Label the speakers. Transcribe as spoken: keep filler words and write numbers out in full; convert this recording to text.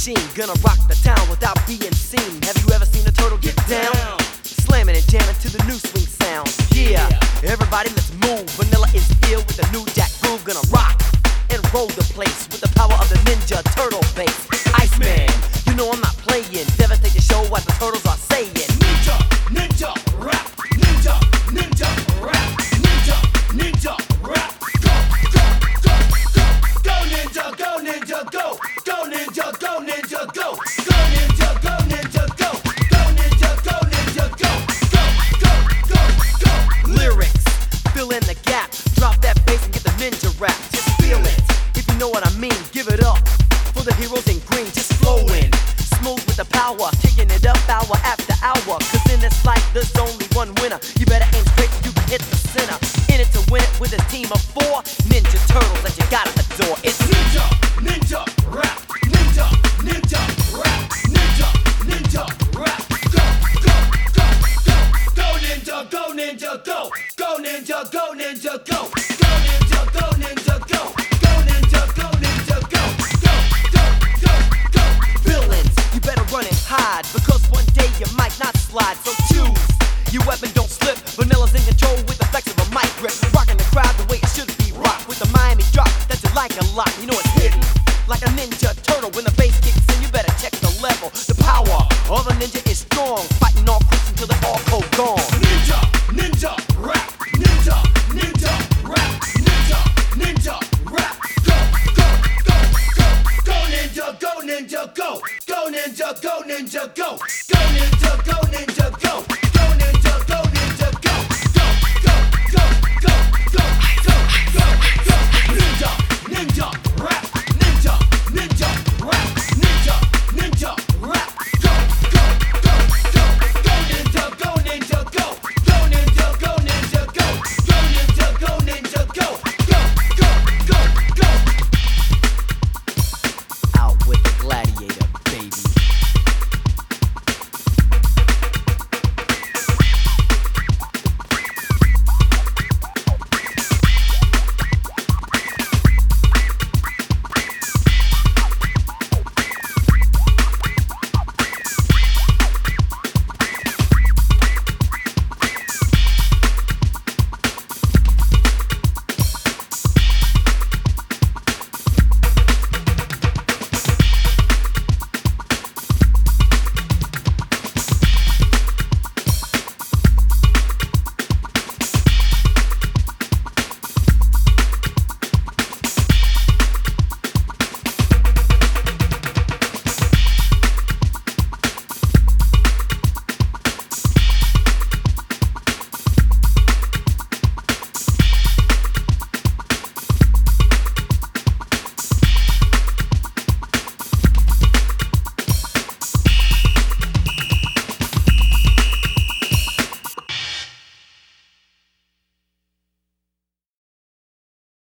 Speaker 1: machine, gonna rock the town without being seen. Have you ever seen a turtle get down? Slamming and jamming to the new swing sound. Yeah, everybody let's move. Vanilla is here with the new jack groove. Gonna rock and roll the place with the power of the Ninja Turtle bass. Iceman, you know I'm not playing. Devastate the show what the turtles are saying.
Speaker 2: Ninja, ninja, rap. Ninja, ninja, rap. Ninja, ninja, rap. Go, go, go, go. Go ninja, go ninja, go. Go ninja, go ninja, go. Go ninja, go ninja, go. Go ninja, go ninja, go. Go, go, go, go.
Speaker 1: Lyrics, fill in the gap. Drop that bass and get the ninja rap. Just feel it, if you know what I mean. Give it up for the heroes in green. Just flowing, smooth with the power. Kicking it up hour after hour. Cause in this life there's only one winner. You better aim straight so you can hit the center. In it to win it with a team of four Ninja Turtles that you gotta adore. It's
Speaker 2: Ninja, ninja, rap. Ninja, ninja, rap. Ninja, ninja, rap. Go, go, go, go. Go ninja, go ninja, go. Go ninja, go ninja, go. Go ninja, go ninja, go. Go ninja, go ninja, go. Go, go, go, go.
Speaker 1: villains, you better run and hide. Because one day you might not slide.